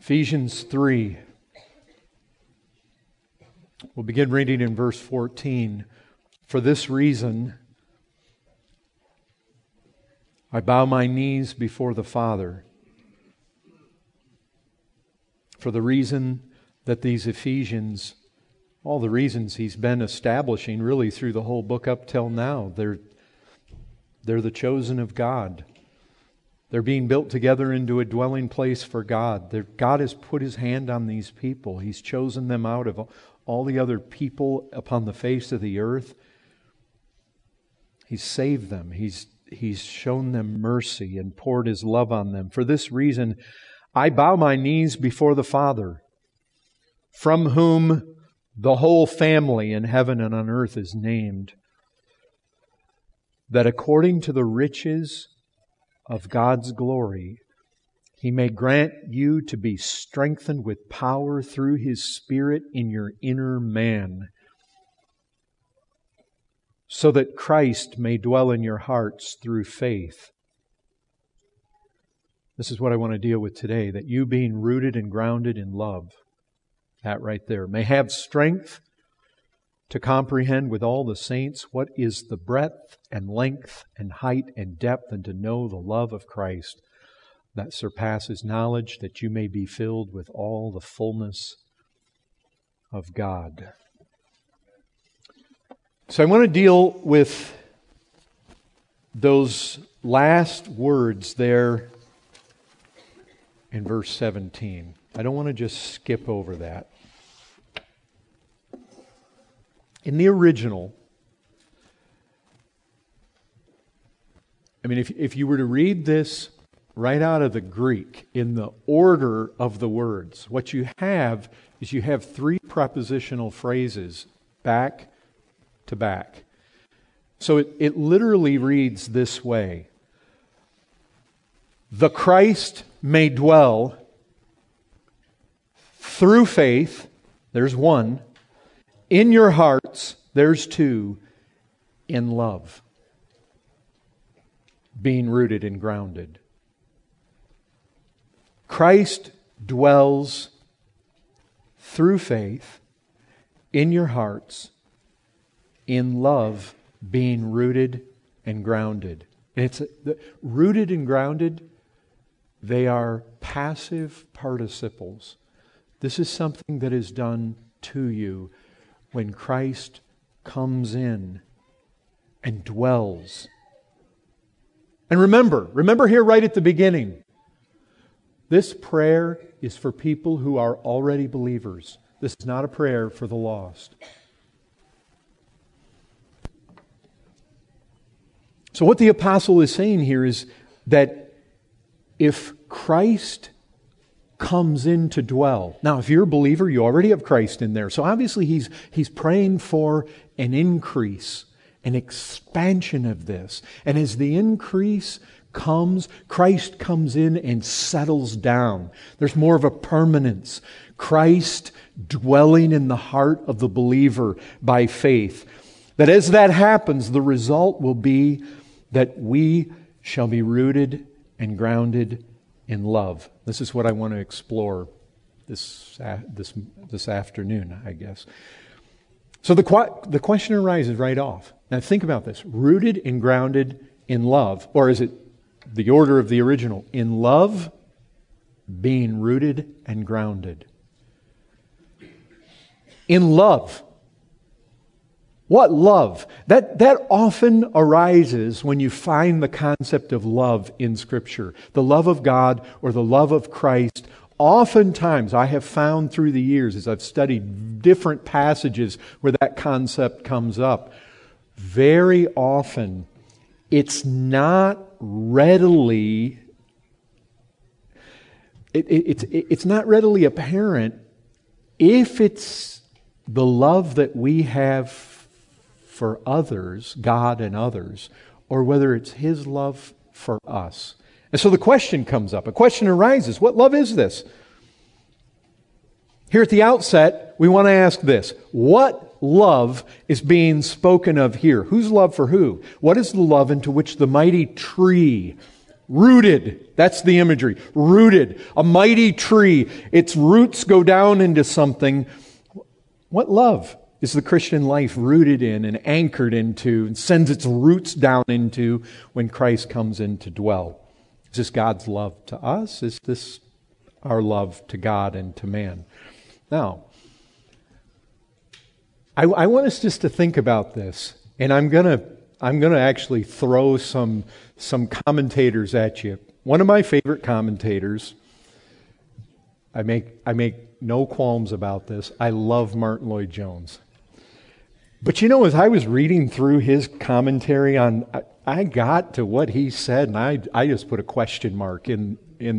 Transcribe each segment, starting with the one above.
Ephesians 3. We'll begin reading in verse 14. For this reason, I bow my knees before the Father. For the reason that these Ephesians, all the reasons he's been establishing really through the whole book up till now, they're the chosen of God. They're being built together into a dwelling place for God. God has put His hand on these people. He's chosen them out of all the other people upon the face of the earth. He's saved them. He's shown them mercy and poured His love on them. For this reason, I bow my knees before the Father, from whom the whole family in heaven and on earth is named, that according to the riches of God's glory, He may grant you to be strengthened with power through His Spirit in your inner man, so that Christ may dwell in your hearts through faith. This is what I want to deal with today, that you being rooted and grounded in love, that right there, may have strength to comprehend with all the saints what is the breadth and length and height and depth, and to know the love of Christ that surpasses knowledge, that you may be filled with all the fullness of God. So I want to deal with those last words there in verse 17. I don't want to just skip over that. In the original, I mean, if you were to read this right out of the Greek in the order of the words, what you have is you have three prepositional phrases back to back. So it literally reads this way: the Christ may dwell through faith, there's one, in your hearts, there's two, in love, being rooted and grounded. Christ dwells through faith in your hearts, in love, being rooted and grounded. And it's rooted and grounded, they are passive participles. This is something that is done to you when Christ comes in and dwells. And remember here right at the beginning, this prayer is for people who are already believers. This is not a prayer for the lost. So what the apostle is saying here is that if Christ comes in to dwell. Now, if you're a believer, you already have Christ in there. So obviously he's praying for an increase, an expansion of this. And as the increase comes, Christ comes in and settles down. There's more of a permanence. Christ dwelling in the heart of the believer by faith. That as that happens, the result will be that we shall be rooted and grounded in love. This is what I want to explore this afternoon, I guess. So the question arises right off. Now think about this. Rooted and grounded in love. Or is it the order of the original? In love, being rooted and grounded. In love. What love? That often arises when you find the concept of love in Scripture. The love of God or the love of Christ. Oftentimes, I have found through the years as I've studied different passages where that concept comes up, very often it's not readily it's not readily apparent if it's the love that we have for others, God and others, or whether it's His love for us. And so the question comes up. A question arises. What love is this? Here at the outset, we want to ask this. What love is being spoken of here? Whose love for who? What is the love into which the mighty tree Rooted. That's the imagery. Rooted. A mighty tree. Its roots go down into something. What love is the Christian life rooted in and anchored into and sends its roots down into when Christ comes in to dwell? Is this God's love to us? Is this our love to God and to man? Now, I want us just to think about this, and I'm gonna actually throw some commentators at you. One of my favorite commentators, I make no qualms about this. I love Martin Lloyd-Jones. But as I was reading through his commentary on, I got to what he said, and I just put a question mark in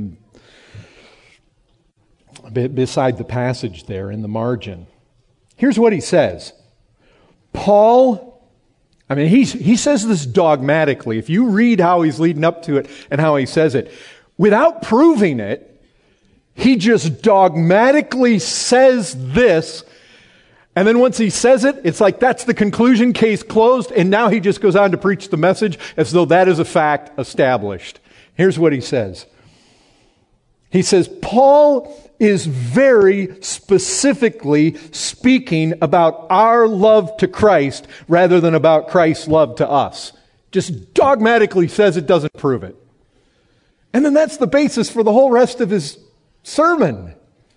beside the passage there in the margin. Here's what he says. Paul, he says this dogmatically. If you read how he's leading up to it and how he says it, without proving it, he just dogmatically says this. And then once he says it, it's like that's the conclusion, case closed, and now he just goes on to preach the message as though that is a fact established. Here's what he says. He says, Paul is very specifically speaking about our love to Christ rather than about Christ's love to us. Just dogmatically says it, doesn't prove it. And then that's the basis for the whole rest of his sermon.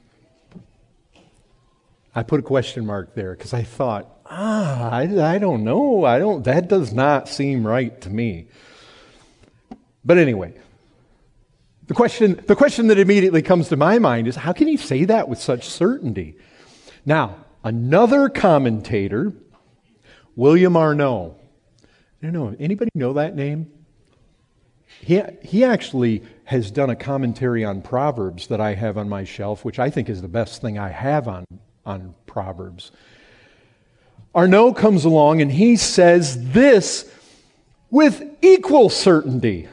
I put a question mark there because I thought, I don't know. That does not seem right to me. But anyway, the question that immediately comes to my mind is, how can he say that with such certainty? Now, another commentator, William Arnault. I don't know, anybody know that name? He actually has done a commentary on Proverbs that I have on my shelf, which I think is the best thing I have on Proverbs. Arnault comes along and he says this with equal certainty.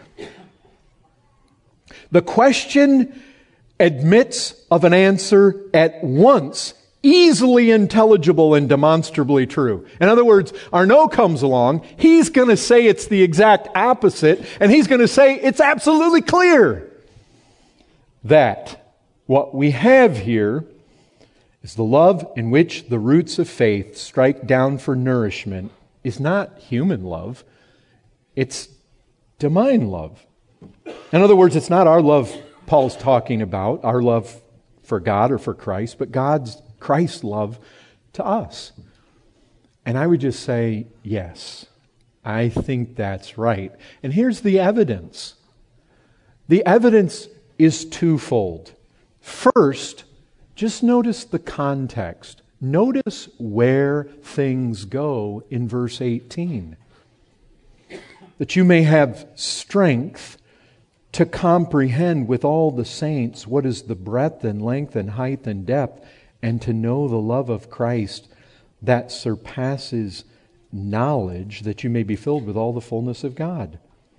The question admits of an answer at once, easily intelligible and demonstrably true. In other words, Arnault comes along, he's going to say it's the exact opposite, and he's going to say it's absolutely clear that what we have here is the love in which the roots of faith strike down for nourishment is not human love, it's divine love. In other words, it's not our love Paul's talking about, our love for God or for Christ, but Christ's love to us. And I would just say, yes, I think that's right. And here's the evidence. The evidence is twofold. First, just notice the context. Notice where things go in verse 18. That you may have strength to comprehend with all the saints what is the breadth and length and height and depth, and to know the love of Christ that surpasses knowledge, that you may be filled with all the fullness of God.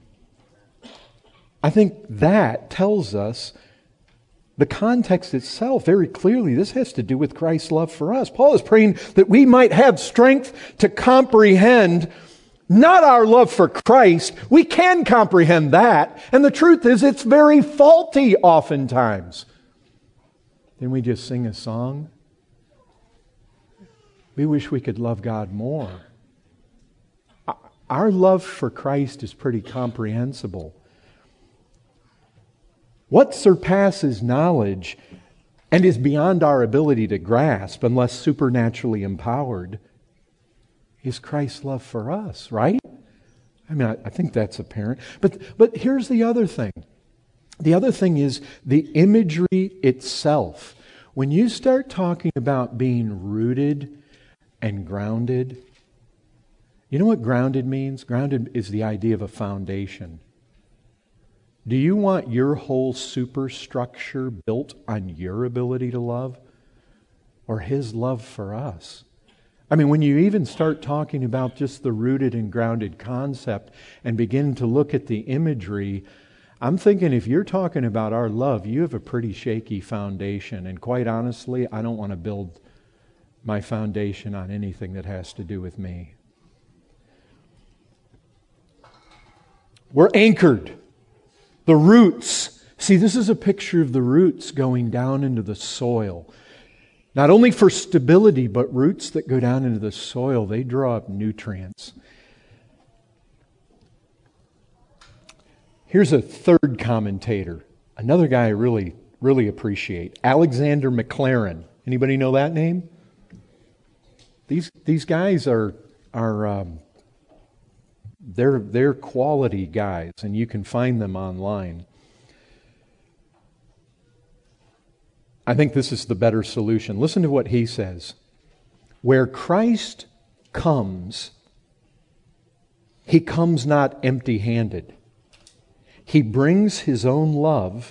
I think that tells us the context itself very clearly. This has to do with Christ's love for us. Paul is praying that we might have strength to comprehend not our love for Christ. We can comprehend that. And the truth is, it's very faulty oftentimes. Then we just sing a song. We wish we could love God more. Our love for Christ is pretty comprehensible. What surpasses knowledge and is beyond our ability to grasp unless supernaturally empowered is Christ's love for us, right? I think that's apparent. But here's the other thing. The other thing is the imagery itself. When you start talking about being rooted and grounded, you know what grounded means? Grounded is the idea of a foundation. Do you want your whole superstructure built on your ability to love or His love for us? When you even start talking about just the rooted and grounded concept and begin to look at the imagery, I'm thinking if you're talking about our love, you have a pretty shaky foundation. And quite honestly, I don't want to build my foundation on anything that has to do with me. We're anchored. The roots. See, this is a picture of the roots going down into the soil. Not only for stability, but roots that go down into the soil, they draw up nutrients. Here's a third commentator, another guy I really appreciate, Alexander Maclaren. Anybody know that name? These guys are they're quality guys, and you can find them online. I think this is the better solution. Listen to what he says. Where Christ comes, He comes not empty-handed. He brings His own love,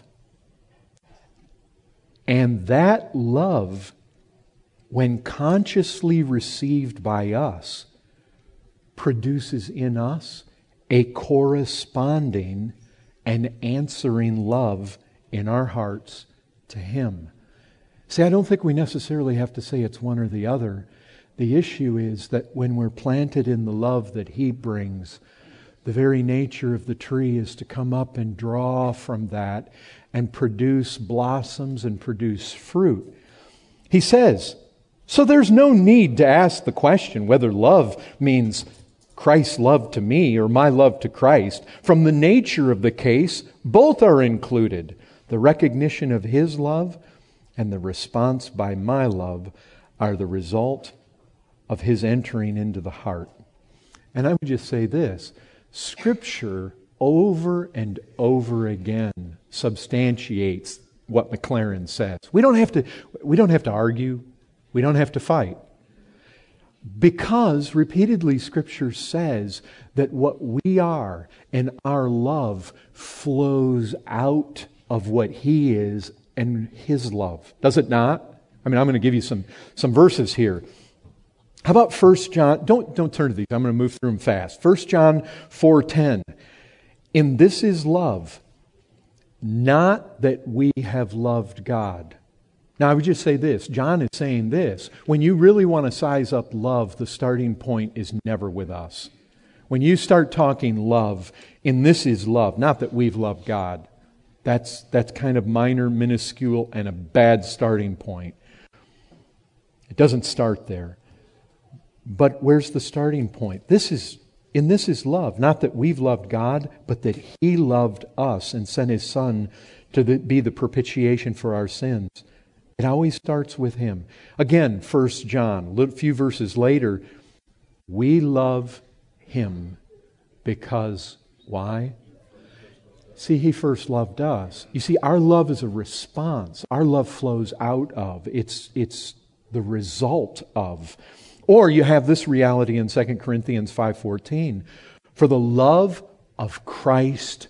and that love, when consciously received by us, produces in us a corresponding and answering love in our hearts to Him. See, I don't think we necessarily have to say it's one or the other. The issue is that when we're planted in the love that He brings, the very nature of the tree is to come up and draw from that and produce blossoms and produce fruit. He says, so there's no need to ask the question whether love means Christ's love to me or my love to Christ. From the nature of the case, both are included. The recognition of His love and the response by my love are the result of His entering into the heart. And I would just say this, Scripture over and over again substantiates what Maclaren says. We don't have to argue. We don't have to fight. Because repeatedly Scripture says that what we are and our love flows out of what He is and His love. Does it not? I mean, I'm going to give you some verses here. How about 1 John? Don't turn to these. I'm going to move through them fast. 1 John 4:10. In this is love, not that we have loved God. Now, I would just say this. John is saying this. When you really want to size up love, the starting point is never with us. When you start talking love, in this is love, not that we've loved God. That's kind of minor, minuscule, and a bad starting point. It doesn't start there. But where's the starting point? In this is love, not that we've loved God, but that He loved us and sent His Son to be the propitiation for our sins. It always starts with Him. Again, 1 John, a few verses later, we love Him because, why? See, He first loved us. You see, our love is a response. Our love flows out of. It's the result of. Or you have this reality in 2 Corinthians 5:14. For the love of Christ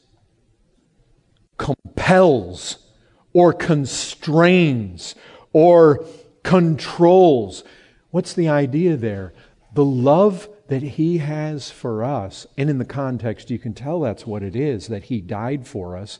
compels or constrains or controls. What's the idea there? The love that He has for us, and in the context you can tell that's what it is, that He died for us,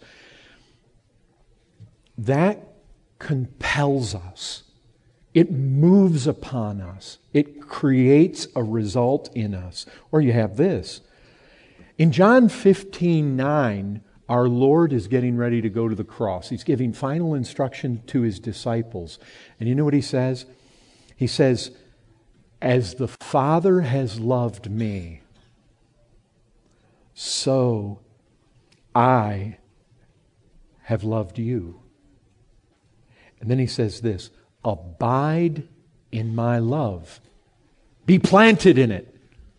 that compels us. It moves upon us. It creates a result in us. Or you have this. In John 15:9, our Lord is getting ready to go to the cross. He's giving final instruction to His disciples. And you know what He says? He says, as the Father has loved me, so I have loved you. And then He says this, abide in my love. Be planted in it.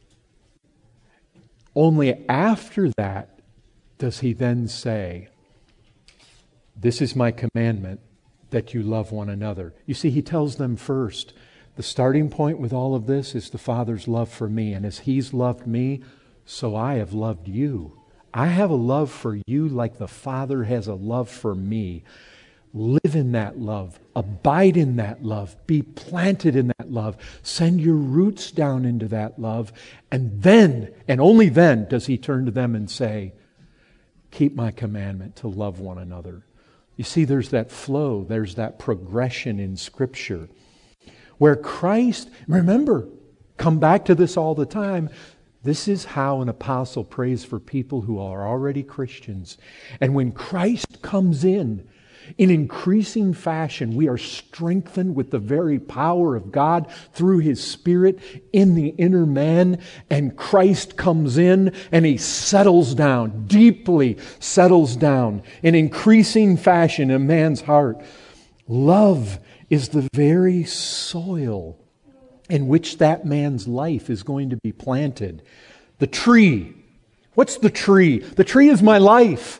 Only after that does He then say, this is my commandment, that you love one another. You see, He tells them first, the starting point with all of this is the Father's love for me. And as He's loved me, so I have loved you. I have a love for you like the Father has a love for me. Live in that love. Abide in that love. Be planted in that love. Send your roots down into that love. And then, and only then, does He turn to them and say, keep my commandment to love one another. You see, there's that flow. There's that progression in Scripture. Where Christ, remember, come back to this all the time, This is how an apostle prays for people who are already Christians. And when Christ comes in increasing fashion, we are strengthened with the very power of God through His Spirit in the inner man. And Christ comes in and He settles down, deeply settles down in increasing fashion in a man's heart. Love is the very soil in which that man's life is going to be planted. The tree. What's the tree? The tree is my life.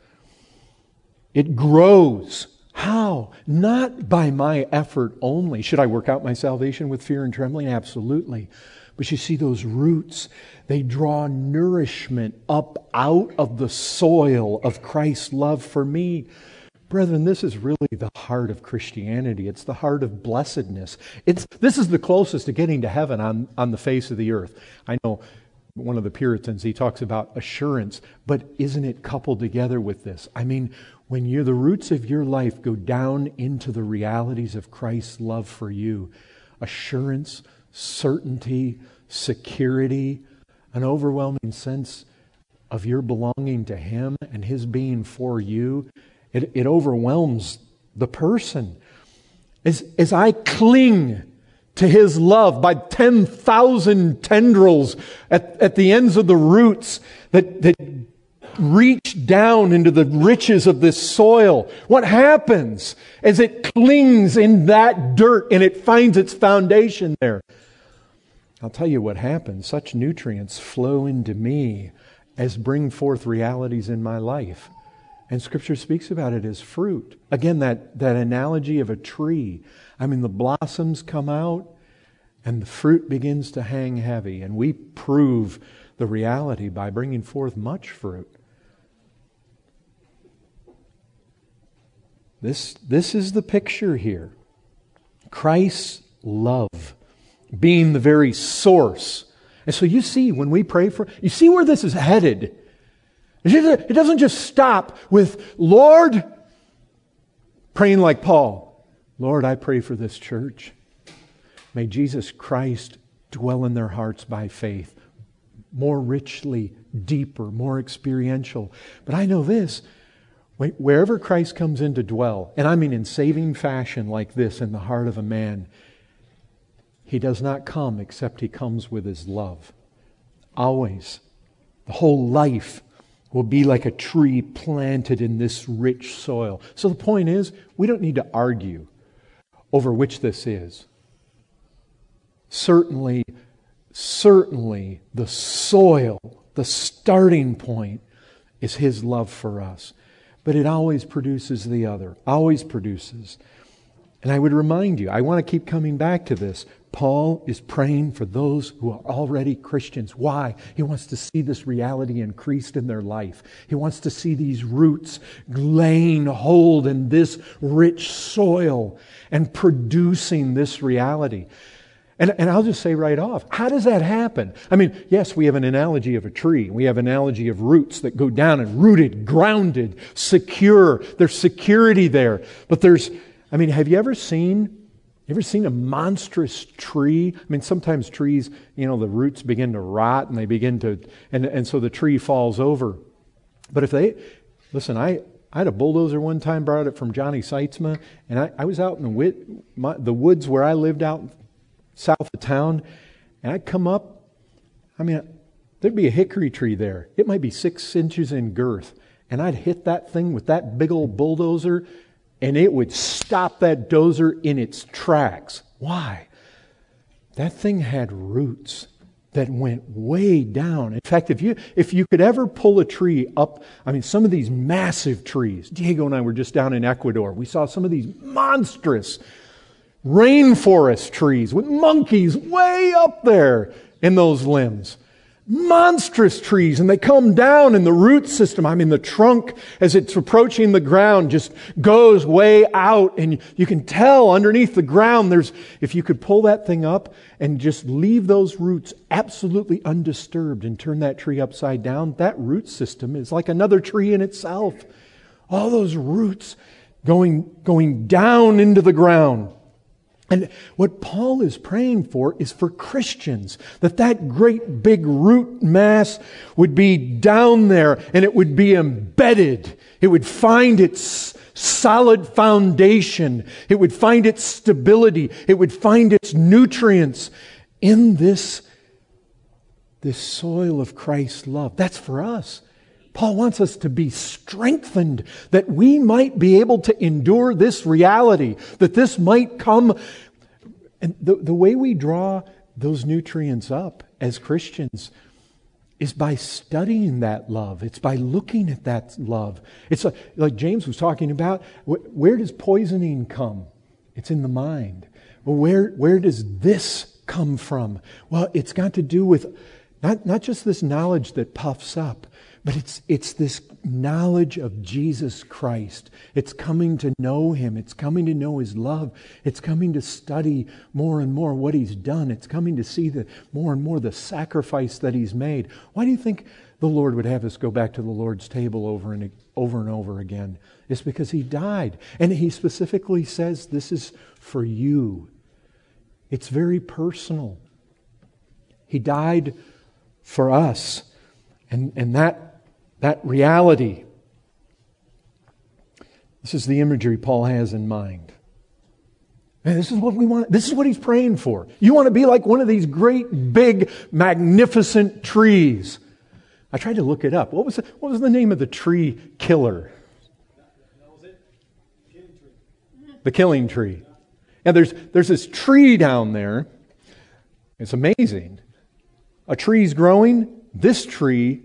It grows. How? Not by my effort only. Should I work out my salvation with fear and trembling? Absolutely. But you see those roots, they draw nourishment up out of the soil of Christ's love for me. Brethren, this is really the heart of Christianity. It's the heart of blessedness. This is the closest to getting to heaven on the face of the earth. I know one of the Puritans, he talks about assurance, but isn't it coupled together with this? I mean, when the roots of your life go down into the realities of Christ's love for you, assurance, certainty, security, an overwhelming sense of your belonging to Him and His being for you, it overwhelms the person. As I cling to His love by 10,000 tendrils at the ends of the roots that reach down into the riches of this soil, what happens as it clings in that dirt and it finds its foundation there? I'll tell you what happens. Such nutrients flow into me as bring forth realities in my life. And Scripture speaks about it as fruit. Again, that analogy of a tree. I mean, the blossoms come out and the fruit begins to hang heavy. And we prove the reality by bringing forth much fruit. This is the picture here. Christ's love being the very source. And so you see, when we pray you see where this is headed. It doesn't just stop with, Lord, praying like Paul. Lord, I pray for this church. May Jesus Christ dwell in their hearts by faith, more richly, deeper, more experiential. But I know this, wherever Christ comes in to dwell, and I mean in saving fashion like this in the heart of a man, He does not come except He comes with His love. Always. The whole life will be like a tree planted in this rich soil. So the point is, we don't need to argue over which this is. Certainly, the soil, the starting point is His love for us. But it always produces the other, always produces. And I would remind you, I want to keep coming back to this. Paul is praying for those who are already Christians. Why? He wants to see this reality increased in their life. He wants to see these roots laying hold in this rich soil and producing this reality. And I'll just say right off, how does that happen? I mean, yes, we have an analogy of a tree. We have an analogy of roots that go down and rooted, grounded, secure. There's security there. But have you ever seen a monstrous tree? I mean, sometimes trees, the roots begin to rot and they begin to, and so the tree falls over. But I had a bulldozer one time, borrowed it from Johnny Seitzma, and I was out in the woods where I lived out south of town, and I'd come up, there'd be a hickory tree there. It might be 6 inches in girth, and I'd hit that thing with that big old bulldozer, and it would stop that dozer in its tracks. Why? That thing had roots that went way down. In fact, if you could ever pull a tree up, some of these massive trees. Diego and I were just down in Ecuador. We saw some of these monstrous rainforest trees with monkeys way up there in those limbs. Monstrous trees, and they come down, and the root system, the trunk, as it's approaching the ground, just goes way out, and you can tell underneath the ground if you could pull that thing up and just leave those roots absolutely undisturbed and turn that tree upside down, that root system is like another tree in itself. All those roots going down into the ground. And what Paul is praying for is for Christians, that great big root mass would be down there and it would be embedded. It would find its solid foundation. It would find its stability. It would find its nutrients in this soil of Christ's love. That's for us. Paul wants us to be strengthened that we might be able to endure this reality, that this might come. And the way we draw those nutrients up as Christians is by studying that love. It's by looking at that love. It's like James was talking about, where does poisoning come? It's in the mind. Well, where does this come from? Well, it's got to do with not just this knowledge that puffs up, but it's this knowledge of Jesus Christ. It's coming to know Him. It's coming to know His love. It's coming to study more and more what He's done. It's coming to see more and more the sacrifice that He's made. Why do you think the Lord would have us go back to the Lord's table over and over again? It's because He died. And He specifically says this is for you. It's very personal. He died for us. And that reality, this is the imagery Paul has in mind. And this is what we want. This is what he's praying for. You want to be like one of these great, big, magnificent trees. I tried to look it up. What was the name of the tree killer? That was it. Killing tree. The killing tree. And there's this tree down there. It's amazing. A tree's growing. This tree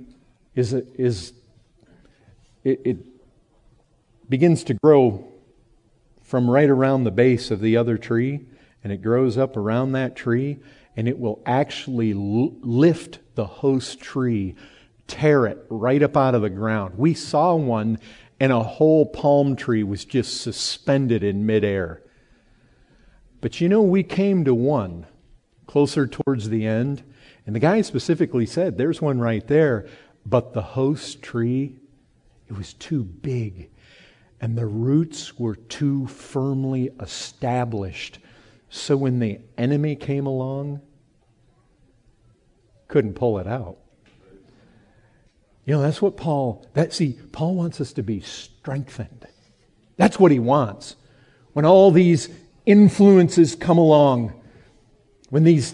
it begins to grow from right around the base of the other tree, and it grows up around that tree, and it will actually lift the host tree, tear it right up out of the ground. We saw one, and a whole palm tree was just suspended in midair. But we came to one closer towards the end, and the guy specifically said, there's one right there, but the host tree, it was too big, and the roots were too firmly established. So when the enemy came along, couldn't pull it out. That's what Paul wants us to be strengthened. That's what he wants. When all these influences come along, when these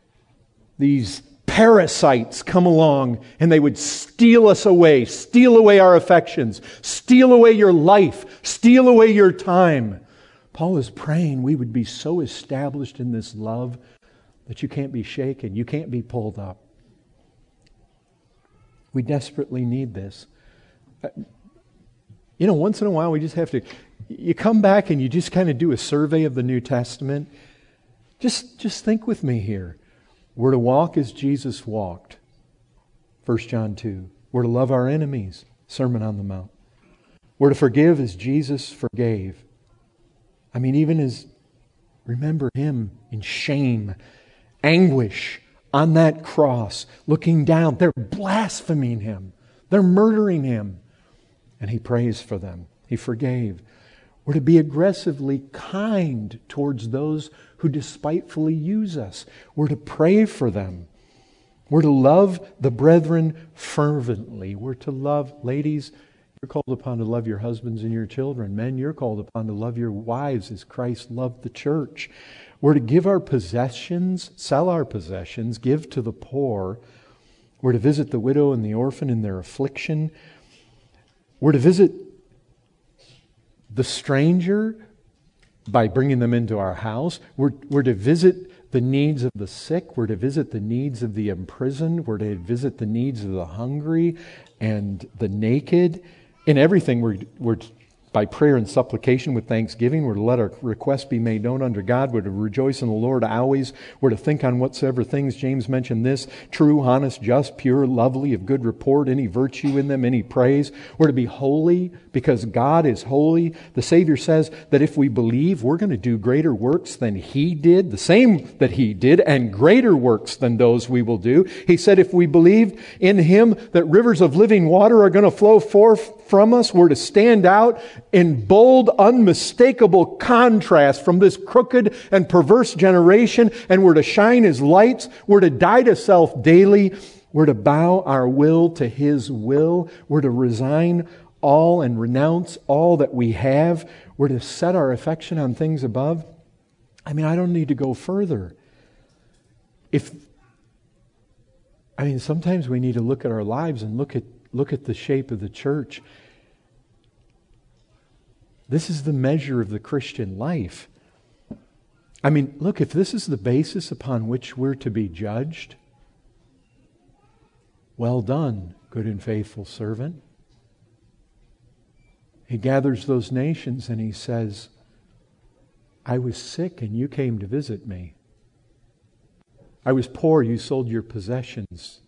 parasites come along and they would steal us away, steal away our affections, steal away your life, steal away your time. Paul is praying we would be so established in this love that you can't be shaken, you can't be pulled up. We desperately need this. Once in a while we just have to, you come back and you just kind of do a survey of the New Testament. Just think with me here. We're to walk as Jesus walked, 1 John 2. We're to love our enemies, Sermon on the Mount. We're to forgive as Jesus forgave. Even as, remember Him in shame, anguish on that cross, looking down. They're blaspheming Him. They're murdering Him. And He prays for them. He forgave. We're to be aggressively kind towards those who despitefully use us. We're to pray for them. We're to love the brethren fervently. We're to love, ladies, you're called upon to love your husbands and your children. Men, you're called upon to love your wives as Christ loved the church. We're to give our possessions, sell our possessions, give to the poor. We're to visit the widow and the orphan in their affliction. We're to visit the stranger by bringing them into our house. We're to visit the needs of the sick. We're to visit the needs of the imprisoned. We're to visit the needs of the hungry and the naked. In everything, we're by prayer and supplication with thanksgiving. We're to let our requests be made known unto God. We're to rejoice in the Lord always. We're to think on whatsoever things, James mentioned this, true, honest, just, pure, lovely, of good report, any virtue in them, any praise. We're to be holy because God is holy. The Savior says that if we believe, we're going to do greater works than He did, the same that He did, and greater works than those we will do. He said if we believe in Him, that rivers of living water are going to flow forth from us. We're to stand out in bold, unmistakable contrast from this crooked and perverse generation, and we're to shine as lights. We're to die to self daily. We're to bow our will to His will. We're to resign all and renounce all that we have. We're to set our affection on things above. I mean, I don't need to go further. Sometimes we need to look at our lives and look at the shape of the church. This is the measure of the Christian life. I mean, look, if this is the basis upon which we're to be judged, well done, good and faithful servant. He gathers those nations and he says, I was sick and you came to visit me. I was poor, you sold your possessions.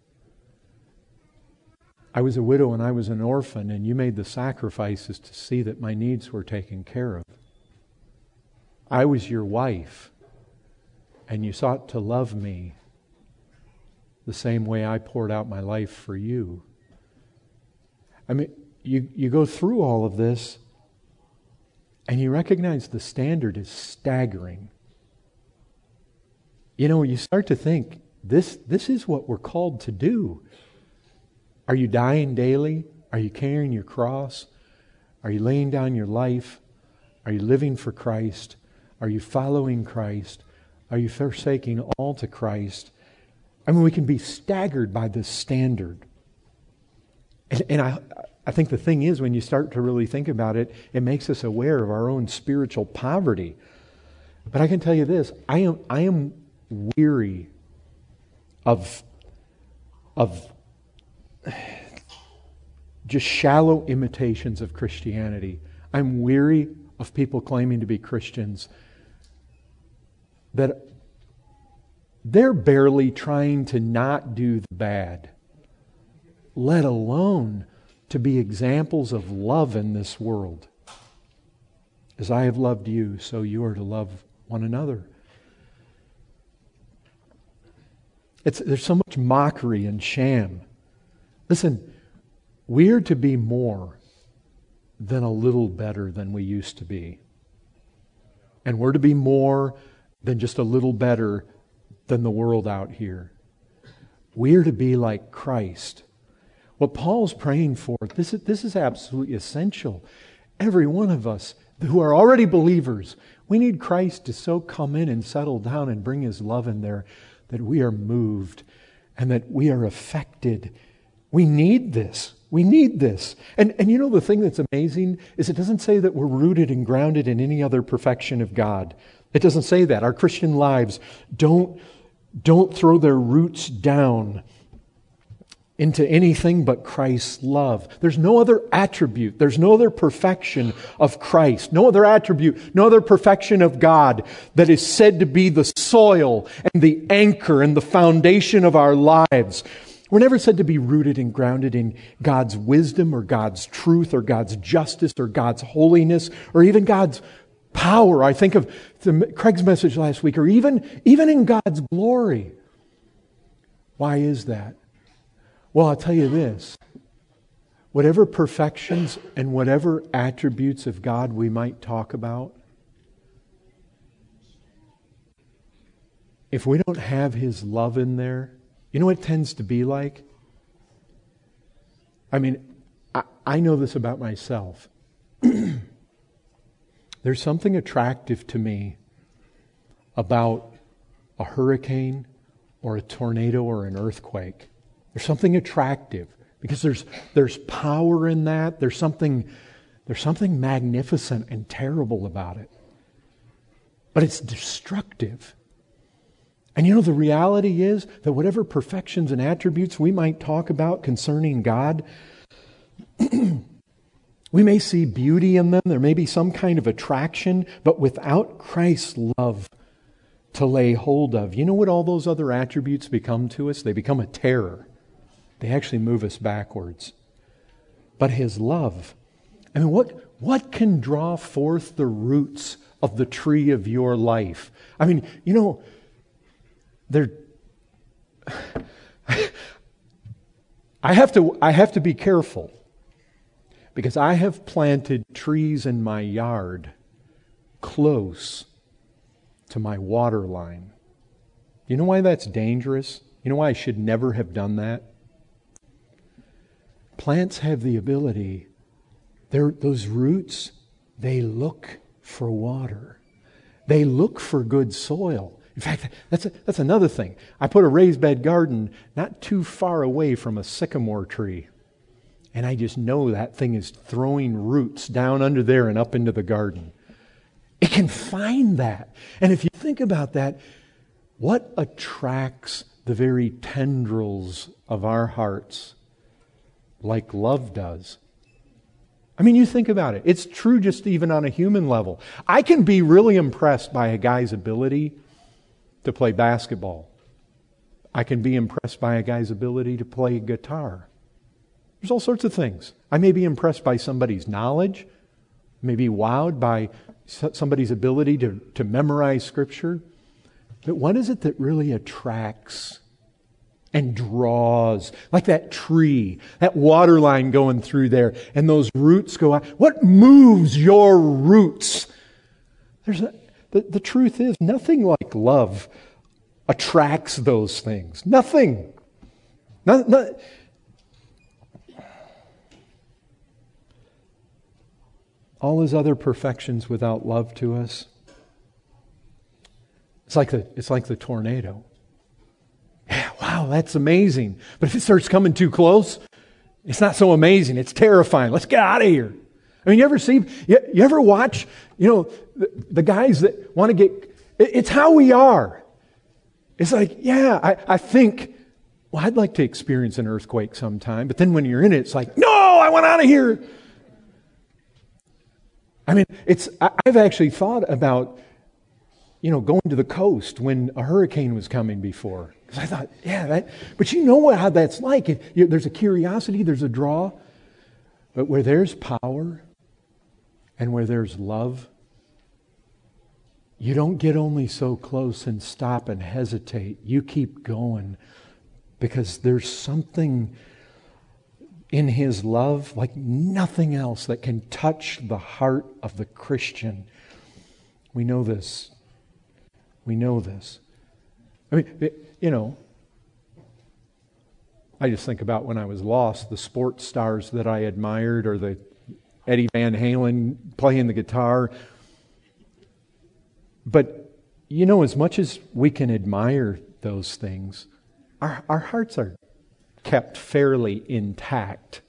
I was a widow and I was an orphan, and you made the sacrifices to see that my needs were taken care of. I was your wife, and you sought to love me the same way I poured out my life for you. I mean, you go through all of this, and you recognize the standard is staggering. You know, you start to think, this is what we're called to do. Are you dying daily? Are you carrying your cross? Are you laying down your life? Are you living for Christ? Are you following Christ? Are you forsaking all to Christ? I mean, we can be staggered by this standard. And I think the thing is, when you start to really think about it, it makes us aware of our own spiritual poverty. But I can tell you this, I am weary of just shallow imitations of Christianity. I'm weary of people claiming to be Christians that they're barely trying to not do the bad, let alone to be examples of love in this world. As I have loved you, so you are to love one another. There's so much mockery and sham. Listen, we're to be more than a little better than we used to be. And we're to be more than just a little better than the world out here. We're to be like Christ. What Paul's praying for, this is absolutely essential. Every one of us who are already believers, we need Christ to so come in and settle down and bring His love in there that we are moved and that we are affected. We need this. We need this. And you know, the thing that's amazing is it doesn't say that we're rooted and grounded in any other perfection of God. It doesn't say that. Our Christian lives don't throw their roots down into anything but Christ's love. There's no other attribute. There's no other perfection of Christ. No other attribute, no other perfection of God that is said to be the soil and the anchor and the foundation of our lives. We're never said to be rooted and grounded in God's wisdom or God's truth or God's justice or God's holiness or even God's power. I think of Craig's message last week, or even in God's glory. Why is that? Well, I'll tell you this. Whatever perfections and whatever attributes of God we might talk about, if we don't have His love in there, you know what it tends to be like? I mean, I know this about myself. There's something attractive to me about a hurricane or a tornado or an earthquake. There's something attractive because there's power in that. There's something magnificent and terrible about it. But it's destructive. And you know, the reality is that whatever perfections and attributes we might talk about concerning God, we may see beauty in them. There may be some kind of attraction, but without Christ's love to lay hold of, you know what all those other attributes become to us? They become a terror. They actually move us backwards. But His love, I mean, what can draw forth the roots of the tree of your life? I mean, you know, I have to be careful because I have planted trees in my yard close to my water line. You know why that's dangerous? You know why I should never have done that? Plants have the ability, those roots, they look for water. They look for good soil. In fact, that's another thing. I put a raised bed garden not too far away from a sycamore tree. And I just know that thing is throwing roots down under there and up into the garden. It can find that. And if you think about that, what attracts the very tendrils of our hearts like love does? I mean, you think about it. It's true just even on a human level. I can be really impressed by a guy's ability to play basketball. I can be impressed by a guy's ability to play guitar. There's all sorts of things. I may be impressed by somebody's knowledge, may be wowed by somebody's ability to memorize Scripture. But what is it that really attracts and draws? Like that tree, that water line going through there, and those roots go out. What moves your roots? The truth is, nothing like love attracts those things. Nothing. All his other perfections without love to us. It's like the tornado. Yeah, wow, that's amazing. But if it starts coming too close, it's not so amazing. It's terrifying. Let's get out of here. I mean, you ever watch, the guys that want to get, it's how we are. It's like, yeah, I think, well, I'd like to experience an earthquake sometime. But then when you're in it, it's like, no, I want out of here. I mean, I've actually thought about, going to the coast when a hurricane was coming before. Because I thought, but you know how that's like. There's a curiosity, there's a draw. But where there's power and where there's love, you don't get only so close and stop and hesitate. You keep going because there's something in His love like nothing else that can touch the heart of the Christian. We know this. We know this. I mean, I just think about when I was lost, the sports stars that I admired, or the Eddie Van Halen playing the guitar. But, as much as we can admire those things, our hearts are kept fairly intact.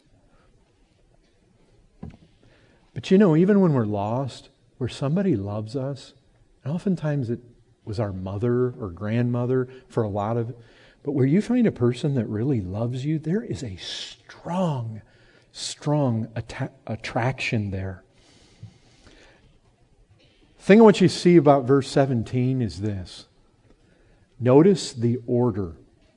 But even when we're lost, where somebody loves us, and oftentimes it was our mother or grandmother for a lot of it, but where you find a person that really loves you, there is a strong attraction there. The thing I want you to see about verse 17 is this. Notice the order.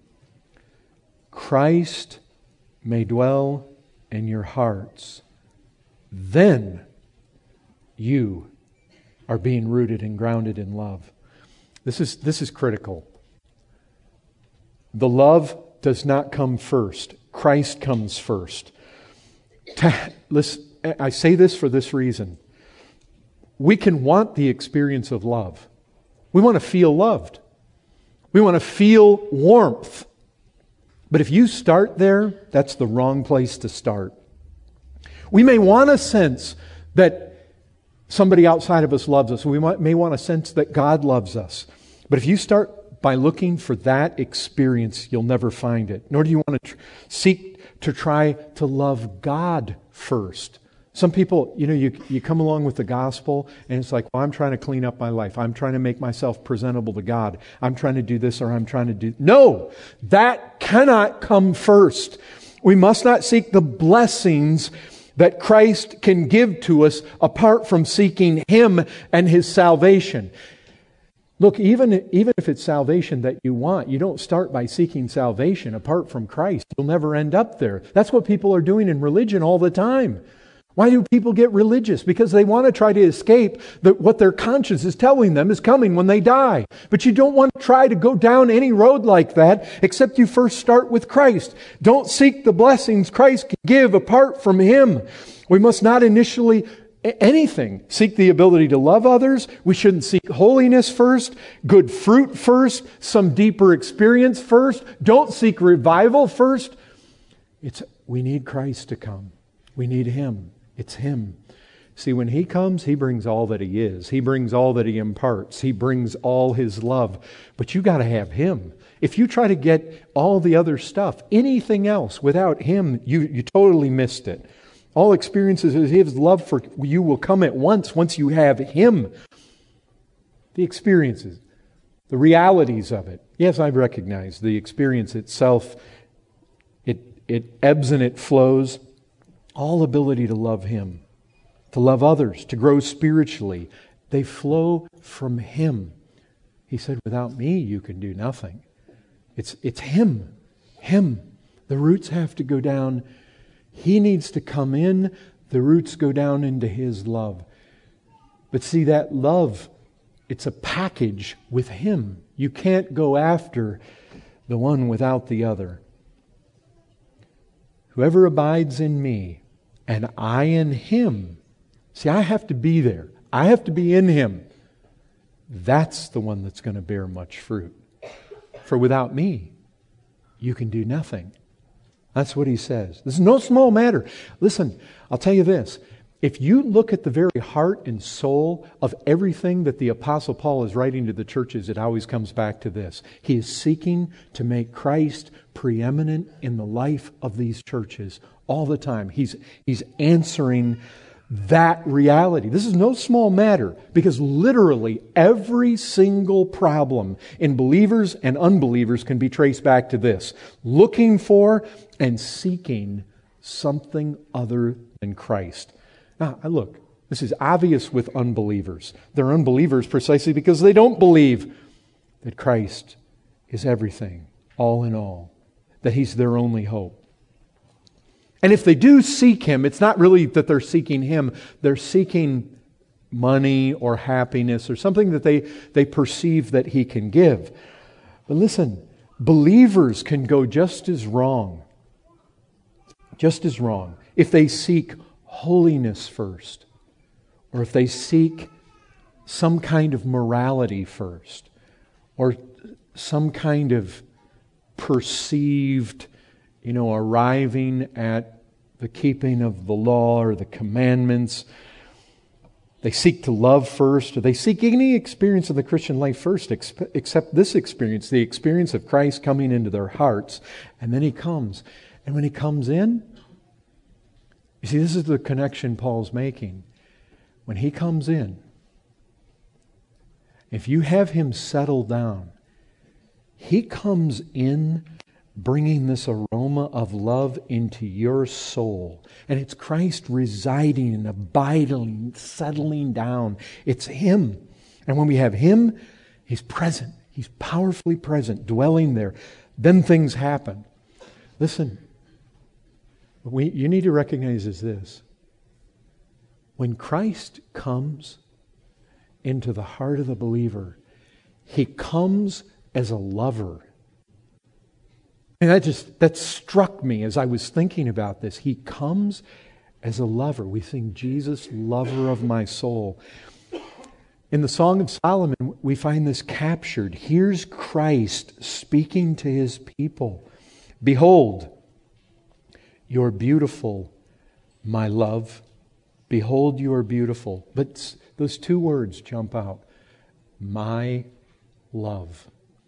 Christ may dwell in your hearts. Then you are being rooted and grounded in love. This is critical. The love does not come first. Christ comes first. Listen, I say this for this reason. We can want the experience of love. We want to feel loved. We want to feel warmth. But if you start there, that's the wrong place to start. We may want a sense that somebody outside of us loves us. We may want a sense that God loves us. But if you start by looking for that experience, you'll never find it. Nor do you want to seek to try to love God first. Some people, you come along with the gospel and it's like, well, I'm trying to clean up my life. I'm trying to make myself presentable to God. I'm trying to do this or I'm trying to do... No! That cannot come first. We must not seek the blessings that Christ can give to us apart from seeking Him and His salvation. Look, even if it's salvation that you want, you don't start by seeking salvation apart from Christ. You'll never end up there. That's what people are doing in religion all the time. Why do people get religious? Because they want to try to escape what their conscience is telling them is coming when they die. But you don't want to try to go down any road like that except you first start with Christ. Don't seek the blessings Christ can give apart from Him. We must not initially anything seek the ability to love others. We shouldn't seek holiness first, good fruit first, some deeper experience first. Don't seek revival first. We need Christ to come. We need Him. It's Him. See, when He comes, He brings all that He is. He brings all that He imparts. He brings all His love. But you got to have Him. If you try to get all the other stuff, anything else without Him, you totally missed it. All experiences of His love for you will come at once you have Him. The experiences, the realities of it. Yes, I recognize the experience itself. It ebbs and it flows. All ability to love Him, to love others, to grow spiritually, they flow from Him. He said, without me you can do nothing. It's Him. Him. The roots have to go down. He needs to come in. The roots go down into His love. But see, that love, it's a package with Him. You can't go after the one without the other. Whoever abides in me and I in him. See, I have to be there. I have to be in Him. That's the one that's going to bear much fruit. For without me, you can do nothing. That's what He says. This is no small matter. Listen, I'll tell you this. If you look at the very heart and soul of everything that the Apostle Paul is writing to the churches, it always comes back to this. He is seeking to make Christ preeminent in the life of these churches all the time. He's answering that reality. This is no small matter because literally every single problem in believers and unbelievers can be traced back to this. Looking for and seeking something other than Christ. Now, look, this is obvious with unbelievers. They're unbelievers precisely because they don't believe that Christ is everything, all in all, that He's their only hope. And if they do seek Him, it's not really that they're seeking Him. They're seeking money or happiness or something that they perceive that He can give. But listen, believers can go just as wrong. Just as wrong. If they seek holiness first, or if they seek some kind of morality first, or some kind of perceived, arriving at the keeping of the law or the commandments. They seek to love first, or they seek any experience of the Christian life first, except this experience, the experience of Christ coming into their hearts. And then He comes. And when He comes in, you see, this is the connection Paul's making. When He comes in, if you have Him settle down, He comes in bringing this aroma of love into your soul. And it's Christ residing and abiding, settling down. It's Him. And when we have Him, He's present. He's powerfully present, dwelling there. Then things happen. Listen, what you need to recognize is this. When Christ comes into the heart of the believer, He comes as a lover. And that struck me as I was thinking about this. He comes as a lover. We sing, Jesus, lover of my soul. In the Song of Solomon, we find this captured. Here's Christ speaking to His people. Behold, you're beautiful, my love. Behold, you are beautiful. But those two words jump out. My love.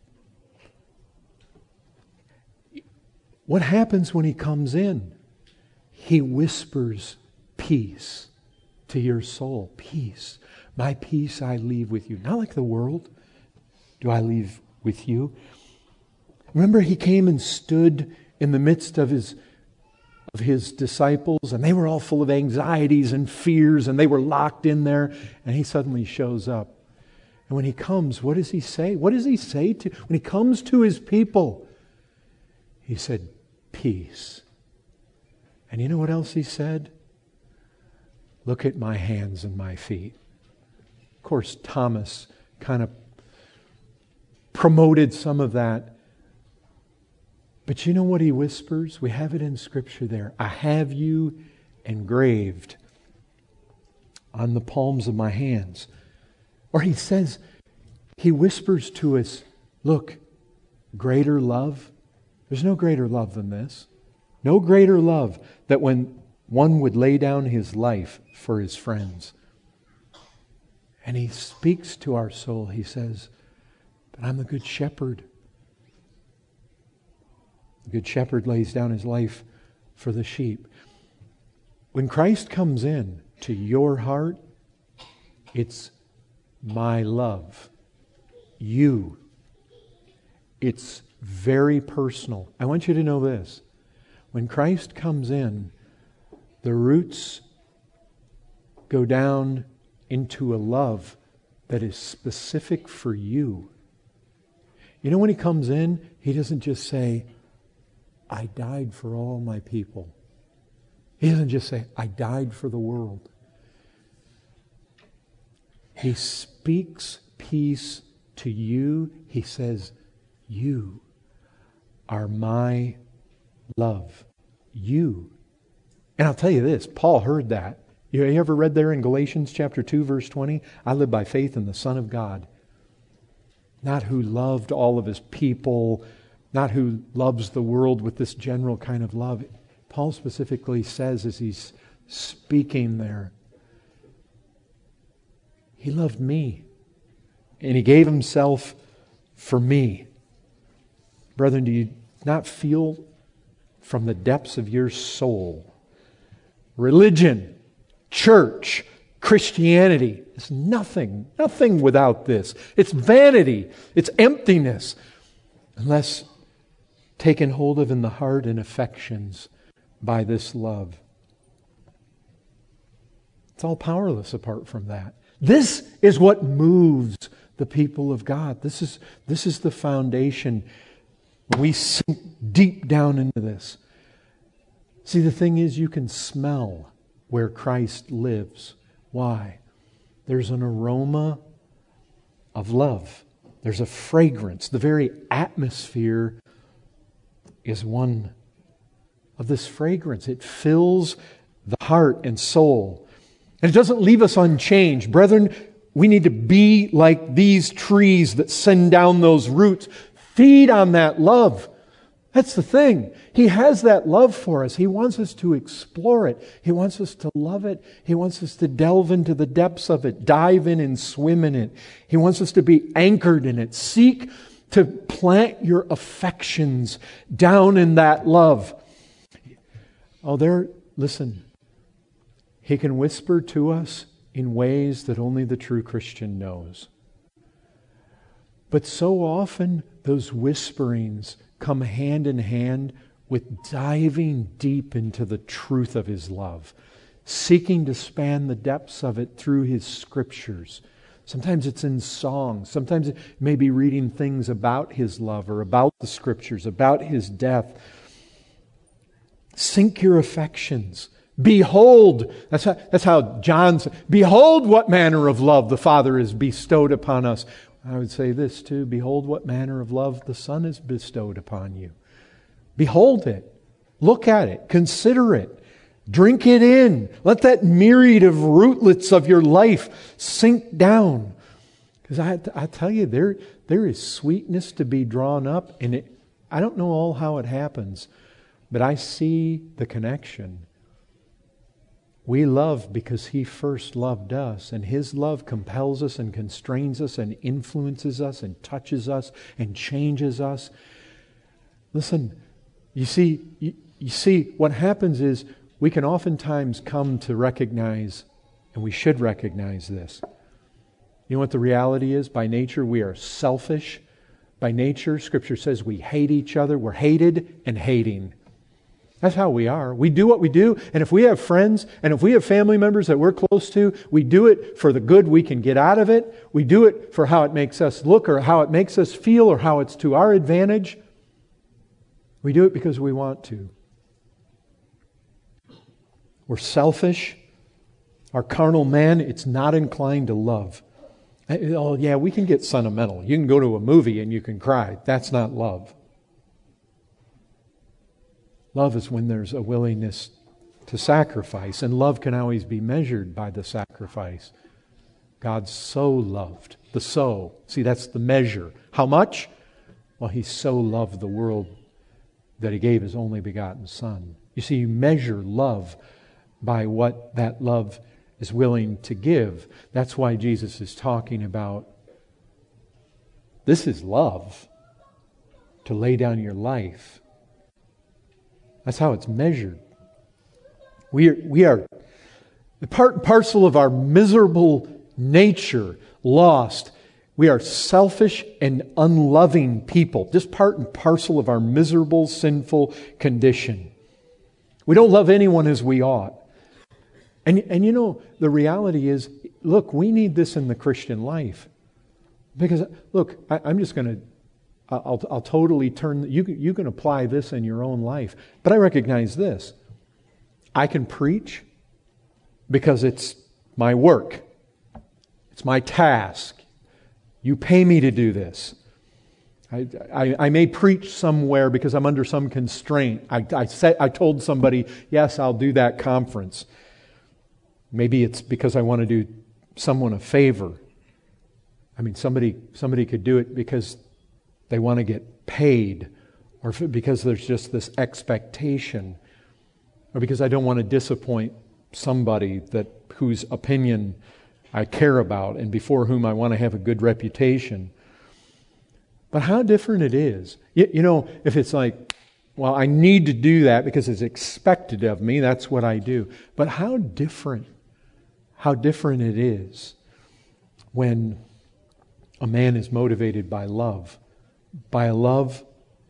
What happens when He comes in? He whispers peace to your soul. Peace. My peace I leave with you. Not like the world do I leave with you. Remember, He came and stood in the midst of His disciples, and they were all full of anxieties and fears, and they were locked in there, and He suddenly shows up. And when He comes, what does He say? What does He say when He comes to His people? He said, peace. And you know what else He said? Look at my hands and my feet. Of course, Thomas kind of promoted some of that. But you know what He whispers? We have it in Scripture there. I have you engraved on the palms of my hands. Or he says, he whispers to us, look, greater love. There's no greater love than this. No greater love that when one would lay down his life for his friends. And he speaks to our soul. He says, but I'm the good shepherd. The good shepherd lays down his life for the sheep. When Christ comes in to your heart, it's my love. You. It's very personal. I want you to know this. When Christ comes in, the roots go down into a love that is specific for you. You know, when He comes in, He doesn't just say, I died for all my people. He doesn't just say, I died for the world. He speaks peace to you. He says, you are my love. You. And I'll tell you this, Paul heard that. You ever read there in Galatians chapter 2, verse 20? I live by faith in the Son of God. Not who loved all of His people, not who loves the world with this general kind of love. Paul specifically says as he's speaking there, He loved me. And He gave Himself for me. Brethren, do you not feel from the depths of your soul, religion, church, Christianity is nothing without this. It's vanity. It's emptiness. Unless taken hold of in the heart and affections by this love. It's all powerless apart from that. This is what moves the people of God. This is the foundation. We sink deep down into this. See, the thing is, you can smell where Christ lives. Why? There's an aroma of love. There's a fragrance. The very atmosphere is one of this fragrance. It fills the heart and soul. And it doesn't leave us unchanged. Brethren, we need to be like these trees that send down those roots. Feed on that love. That's the thing. He has that love for us. He wants us to explore it. He wants us to love it. He wants us to delve into the depths of it, dive in and swim in it. He wants us to be anchored in it. Seek to plant your affections down in that love. Listen. He can whisper to us in ways that only the true Christian knows. But so often, those whisperings come hand in hand with diving deep into the truth of His love, seeking to span the depths of it through His Scriptures. Sometimes it's in songs. Sometimes it may be reading things about His love or about the Scriptures, about His death. Sink your affections. Behold, that's how John said, behold what manner of love the Father has bestowed upon us. I would say this too, behold what manner of love the Son has bestowed upon you. Behold it. Look at it. Consider it. Drink it in. Let that myriad of rootlets of your life sink down. Because I tell you, there is sweetness to be drawn up. And I don't know all how it happens, but I see the connection. We love because He first loved us, and His love compels us and constrains us and influences us and touches us and changes us. Listen, you see, what happens is we can oftentimes come to recognize, and we should recognize this. You know what the reality is? By nature, we are selfish. By nature, Scripture says we hate each other. We're hated and hating. That's how we are. We do what we do, and if we have friends, and if we have family members that we're close to, we do it for the good we can get out of it. We do it for how it makes us look, or how it makes us feel, or how it's to our advantage. We do it because we want to. We're selfish. Our carnal man, it's not inclined to love. Oh yeah, we can get sentimental. You can go to a movie and you can cry. That's not love. Love is when there's a willingness to sacrifice, and love can always be measured by the sacrifice. God so loved. The so. See, that's the measure. How much? Well, He so loved the world that He gave His only begotten Son. You see, you measure love by what that love is willing to give. That's why Jesus is talking about, this is love, to lay down your life. That's how it's measured. We are the part and parcel of our miserable nature, lost. We are selfish and unloving people. Just part and parcel of our miserable, sinful condition. We don't love anyone as we ought. And you know, the reality is, look, we need this in the Christian life. Because, look, I'm just going to, I'll totally turn, you can apply this in your own life. But I recognize this. I can preach because it's my work. It's my task. You pay me to do this. I may preach somewhere because I'm under some constraint. I told somebody, yes, I'll do that conference. Maybe it's because I want to do someone a favor. I mean, somebody could do it because they want to get paid, or because there's just this expectation, or because I don't want to disappoint somebody whose opinion I care about and before whom I want to have a good reputation. But how different it is. You know, if it's like, well, I need to do that because it's expected of me, that's what I do. But how different it is when a man is motivated by a love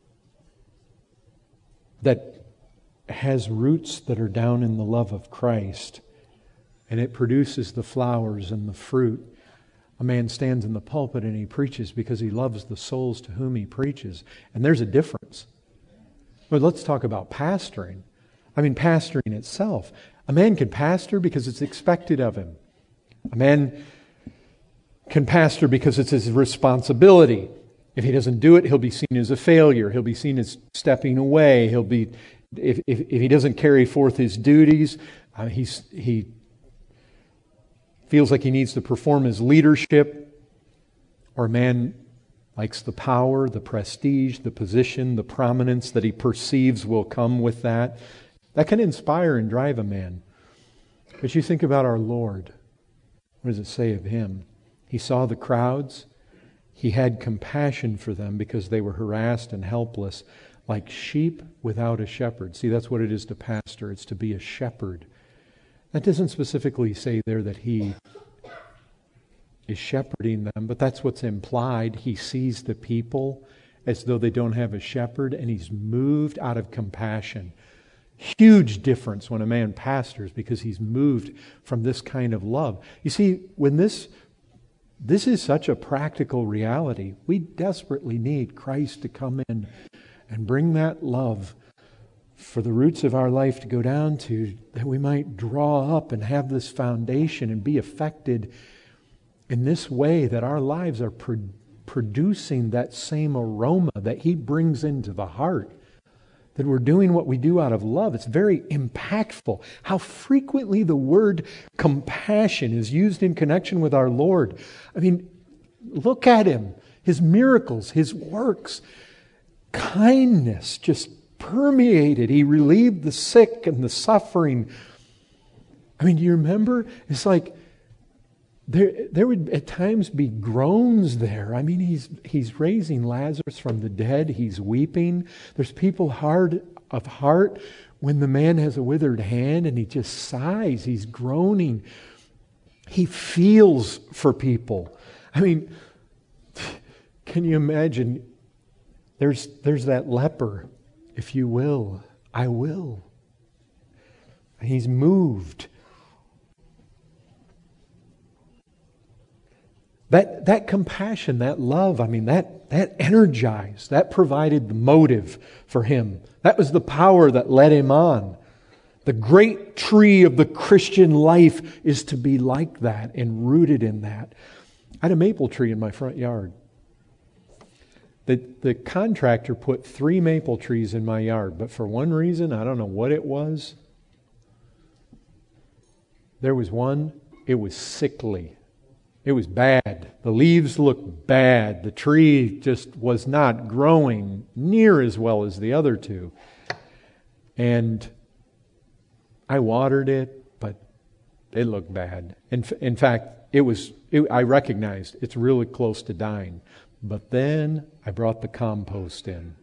that has roots that are down in the love of Christ, and it produces the flowers and the fruit. A man stands in the pulpit and he preaches because he loves the souls to whom he preaches. And there's a difference. But let's talk about pastoring. I mean, pastoring itself. A man can pastor because it's expected of him. A man can pastor because it's his responsibility. If he doesn't do it, he'll be seen as a failure. He'll be seen as stepping away. He'll be, if he doesn't carry forth his duties, he feels like he needs to perform his leadership. Or a man likes the power, the prestige, the position, the prominence that he perceives will come with that. That can inspire and drive a man. But you think about our Lord. What does it say of Him? He saw the crowds. He had compassion for them because they were harassed and helpless, like sheep without a shepherd. See, that's what it is to pastor. It's to be a shepherd. That doesn't specifically say there that He is shepherding them, but that's what's implied. He sees the people as though they don't have a shepherd, and He's moved out of compassion. Huge difference when a man pastors because he's moved from this kind of love. You see, when this is such a practical reality, we desperately need Christ to come in and bring that love for the roots of our life to go down to, that we might draw up and have this foundation and be affected in this way, that our lives are producing that same aroma that He brings into the heart. That we're doing what we do out of love. It's very impactful. How frequently the word compassion is used in connection with our Lord. I mean, look at Him. His miracles, His works. Kindness just permeated. He relieved the sick and the suffering. I mean, do you remember? It's like there would at times be groans there. I mean, he's raising Lazarus from the dead. He's weeping. There's people hard of heart when the man has a withered hand and he just sighs. He's groaning. He feels for people. I mean, can you imagine? There's that leper, if you will, I will. And he's moved. That compassion, that love, I mean, that energized, that provided the motive for him. That was the power that led him on. The great tree of the Christian life is to be like that and rooted in that. I had a maple tree in my front yard. The contractor put 3 maple trees in my yard, but for one reason, I don't know what it was, There was one, it was sickly. It was bad. The leaves looked bad. The tree just was not growing near as well as the other two. And I watered it, but it looked bad. In fact, I recognized it's really close to dying. But then I brought the compost in.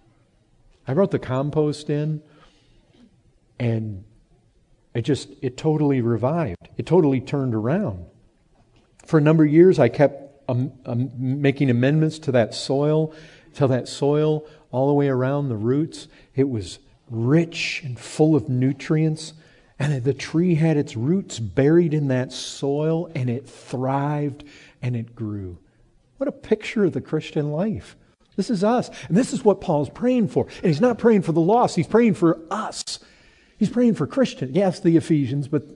And it totally revived. It totally turned around. For a number of years, I kept making amendments to that soil, till that soil, all the way around the roots, it was rich and full of nutrients. And the tree had its roots buried in that soil, and it thrived and it grew. What a picture of the Christian life. This is us. And this is what Paul's praying for. And he's not praying for the lost. He's praying for us. He's praying for Christians. Yes, the Ephesians, but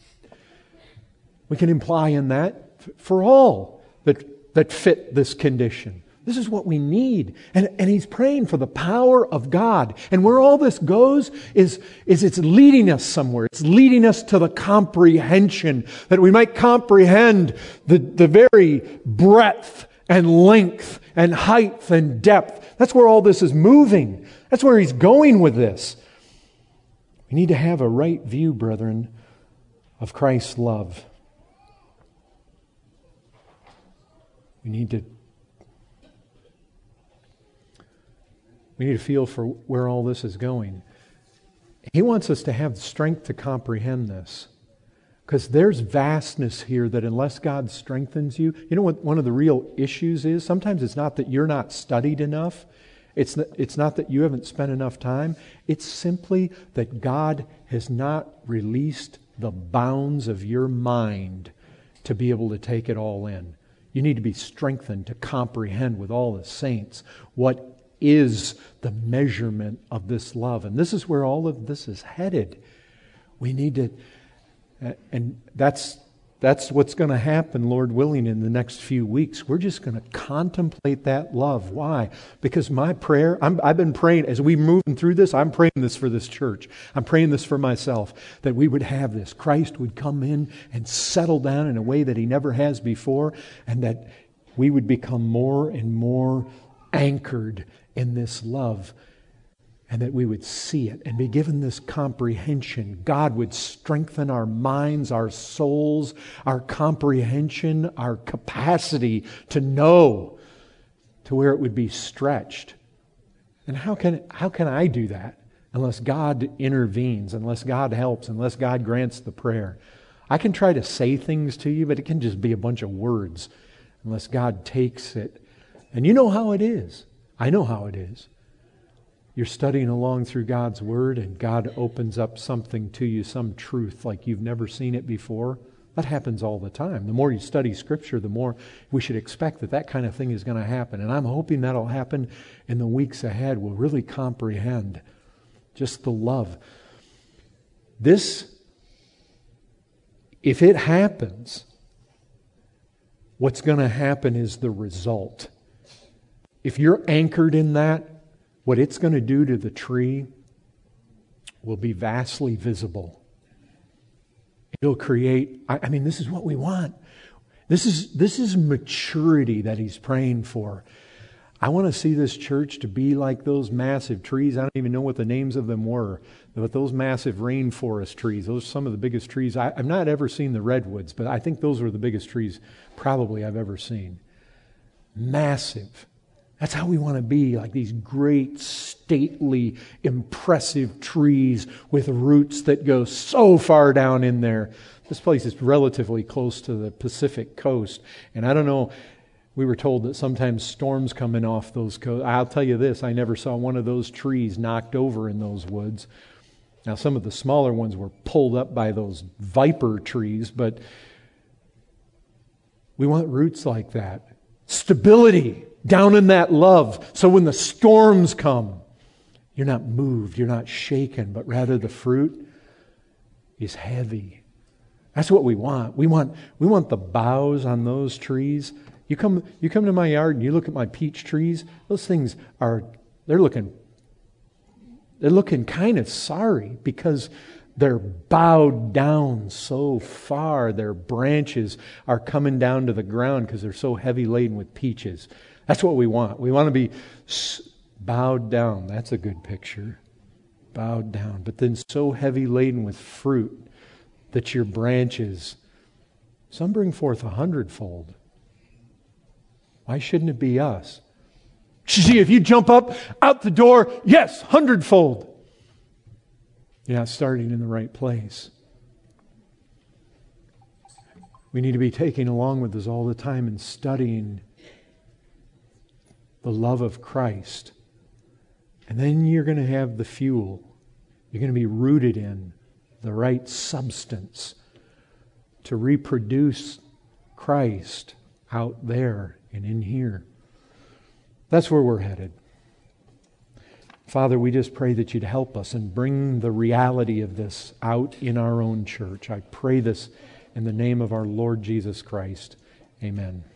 we can imply in that for all that fit this condition. This is what we need. And he's praying for the power of God. And where all this goes is it's leading us somewhere. It's leading us to the comprehension, that we might comprehend the very breadth and length and height and depth. That's where all this is moving. That's where he's going with this. We need to have a right view, brethren, of Christ's love. We need to feel for where all this is going. He wants us to have the strength to comprehend this. Because there's vastness here that unless God strengthens you, you know what one of the real issues is? Sometimes it's not that you're not studied enough. It's not that you haven't spent enough time. It's simply that God has not released the bounds of your mind to be able to take it all in. You need to be strengthened to comprehend with all the saints what is the measurement of this love. And this is where all of this is headed. We need to, and that's what's going to happen, Lord willing, in the next few weeks. We're just going to contemplate that love. Why? Because my prayer, I've been praying, as we move through this, I'm praying this for this church. I'm praying this for myself, that we would have this. Christ would come in and settle down in a way that He never has before, and that we would become more and more anchored in this love, and that we would see it and be given this comprehension. God would strengthen our minds, our souls, our comprehension, our capacity to know, to where it would be stretched. And how can I do that unless God intervenes, unless God helps, unless God grants the prayer? I can try to say things to you, but it can just be a bunch of words unless God takes it. And you know how it is. I know how it is. You're studying along through God's Word, and God opens up something to you, some truth like you've never seen it before. That happens all the time. The more you study Scripture, the more we should expect that kind of thing is going to happen. And I'm hoping that'll happen in the weeks ahead. We'll really comprehend just the love. This, if it happens, what's going to happen is the result. If you're anchored in that, what it's going to do to the tree will be vastly visible. It'll create, this is what we want. This is maturity that he's praying for. I want to see this church to be like those massive trees. I don't even know what the names of them were, but those massive rainforest trees. Those are some of the biggest trees. I've not ever seen the redwoods, but I think those were the biggest trees probably I've ever seen. Massive. That's how we want to be, like these great, stately, impressive trees with roots that go so far down in there. This place is relatively close to the Pacific coast, and I don't know, we were told that sometimes storms come in off those coasts. I'll tell you this, I never saw one of those trees knocked over in those woods. Now, some of the smaller ones were pulled up by those viper trees, but we want roots like that. Stability down in that love. So when the storms come, you're not moved, you're not shaken, but rather the fruit is heavy. That's what we want. We want the boughs on those trees. You come to my yard and you look at my peach trees, those things they're looking kind of sorry, because They're bowed down so far, their branches are coming down to the ground because they're so heavy laden with peaches. That's what we want. We want to be bowed down. That's a good picture. Bowed down. But then so heavy laden with fruit that your branches, some bring forth 100-fold. Why shouldn't it be us? See, if you jump up out the door, yes, 100-fold. You're not starting in the right place. We need to be taking along with us all the time and studying the love of Christ. And then you're going to have the fuel. You're going to be rooted in the right substance to reproduce Christ out there and in here. That's where we're headed. Father, we just pray that you'd help us and bring the reality of this out in our own church. I pray this in the name of our Lord Jesus Christ. Amen.